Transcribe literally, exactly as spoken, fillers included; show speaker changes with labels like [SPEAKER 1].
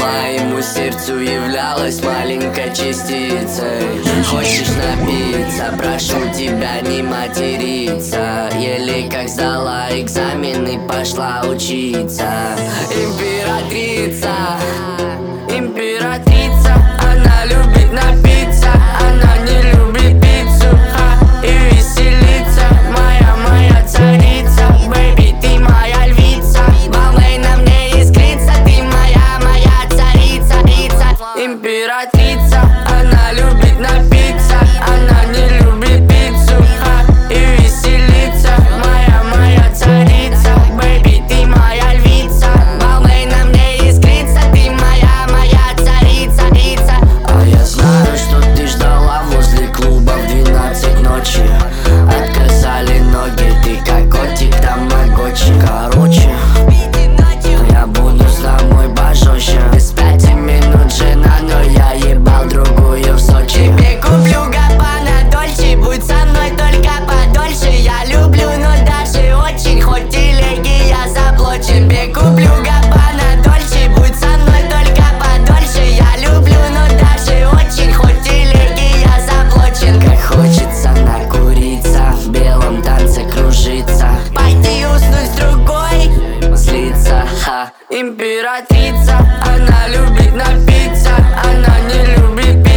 [SPEAKER 1] Моему сердцу являлась маленькой частицей. Хочешь напиться, прошу тебя не материться. Еле как сдала экзамены, пошла учиться. Императрица, императрица, она любит напиться, она не любит пиццу ха, и веселиться. Моя, моя царица, бэйби, ты моя львица. Волной на мне искрится, ты моя, моя царица, царица. Императрица, она любит напиться, она не любит пиццу ха, и веселиться. Моя, моя царица, бэйби, ты моя львица. Волной на мне искрится, ты моя, моя царица, царица. А я знаю, что ты ждала возле клуба в двенадцать ночи. Отказали ноги, ты как котик тамагочи. Короче, я буду с тобой пожестче. Без пяти минут жена, но я ебал другую в Сочи. Тебе куплю Габбана Дольче, будь со мной только подольше. Я люблю, но даже очень, хоть телеги я заблочен. Тебе куплю Габбана Дольче, будь со мной только подольше. Я люблю, но даже очень, хоть телеги я заблочен. Как хочется накуриться, в белом танце кружиться, пойти уснуть с другой, злиться ха. Императрица, она любит напиться, она не любит пить.